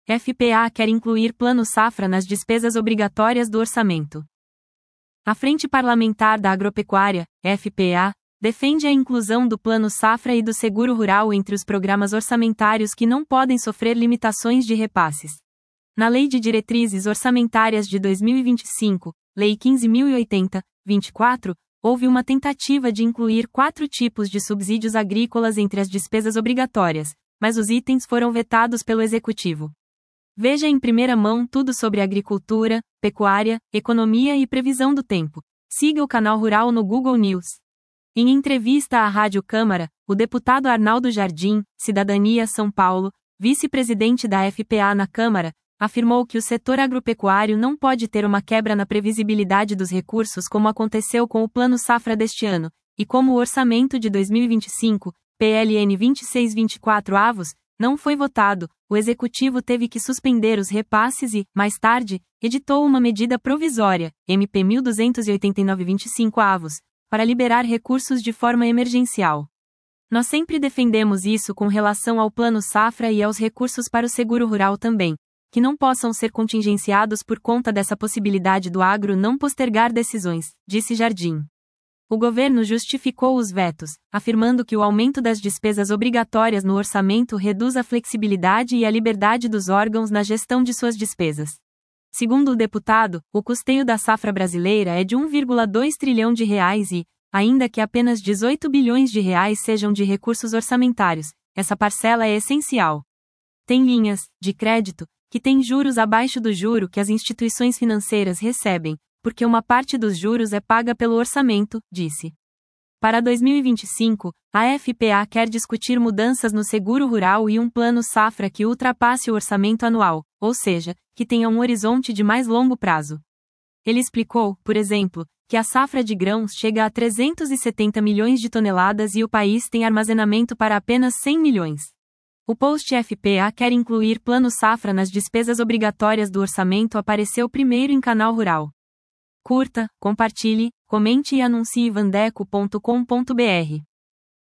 FPA quer incluir Plano Safra nas despesas obrigatórias do orçamento. A Frente Parlamentar da Agropecuária, FPA, defende a inclusão do Plano Safra e do Seguro Rural entre os programas orçamentários que não podem sofrer limitações de repasses. Na Lei de Diretrizes Orçamentárias de 2025, Lei 15.080, 24, houve uma tentativa de incluir 4 tipos de subsídios agrícolas entre as despesas obrigatórias, mas os itens foram vetados pelo Executivo. Veja em primeira mão tudo sobre agricultura, pecuária, economia e previsão do tempo. Siga o canal Rural no Google News. Em entrevista à Rádio Câmara, o deputado Arnaldo Jardim, Cidadania São Paulo, vice-presidente da FPA na Câmara, afirmou que o setor agropecuário não pode ter uma quebra na previsibilidade dos recursos como aconteceu com o Plano Safra deste ano, e como o orçamento de 2025, PLN 2624 avos, não foi votado, o Executivo teve que suspender os repasses e, mais tarde, editou uma medida provisória, MP 1289-25 avos, para liberar recursos de forma emergencial. Nós sempre defendemos isso com relação ao Plano Safra e aos recursos para o seguro rural também, que não possam ser contingenciados por conta dessa possibilidade do agro não postergar decisões, disse Jardim. O governo justificou os vetos, afirmando que o aumento das despesas obrigatórias no orçamento reduz a flexibilidade e a liberdade dos órgãos na gestão de suas despesas. Segundo o deputado, o custeio da safra brasileira é de 1,2 trilhão de reais e, ainda que apenas 18 bilhões de reais sejam de recursos orçamentários, essa parcela é essencial. Tem linhas de crédito que têm juros abaixo do juro que as instituições financeiras recebem, porque uma parte dos juros é paga pelo orçamento, disse. Para 2025, a FPA quer discutir mudanças no seguro rural e um plano safra que ultrapasse o orçamento anual, ou seja, que tenha um horizonte de mais longo prazo. Ele explicou, por exemplo, que a safra de grãos chega a 370 milhões de toneladas e o país tem armazenamento para apenas 100 milhões. O post FPA quer incluir plano safra nas despesas obrigatórias do orçamento apareceu primeiro em Canal Rural. Curta, compartilhe, comente e anuncie vandeco.com.br.